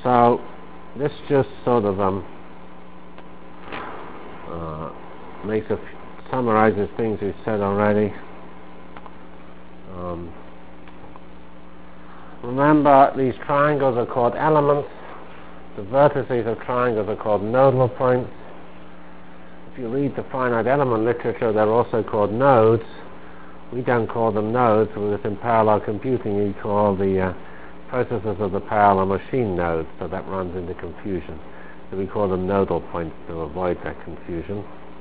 So this just sort of summarizes things we've said already. Remember, these triangles are called elements. The vertices of triangles are called nodal points. If you read the finite element literature, they're also called nodes. We don't call them nodes because in parallel computing you call the processes of the parallel machine nodes, so that runs into confusion. So we call them nodal points to avoid that confusion.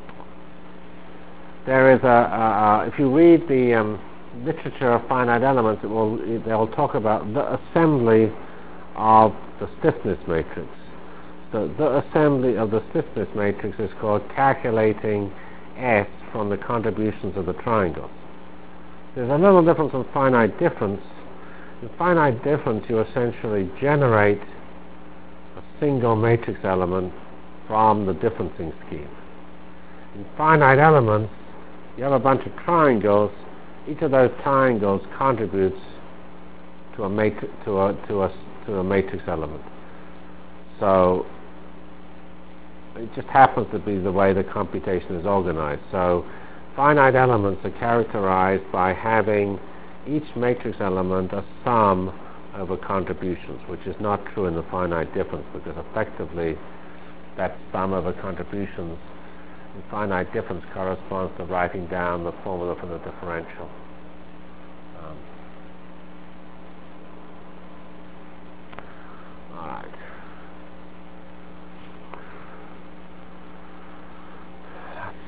There is if you read the literature of finite elements, they'll talk about the assembly of the stiffness matrix. So the assembly of the stiffness matrix is called calculating S from the contributions of the triangles. There's a little difference in finite difference. In finite difference, you essentially generate a single matrix element from the differencing scheme. In finite elements, you have a bunch of triangles. Each of those triangles contributes to a matrix element. So it just happens to be the way the computation is organized. So finite elements are characterized by having each matrix element a sum over contributions, which is not true in the finite difference, because effectively that sum over contributions in finite difference corresponds to writing down the formula for the differential.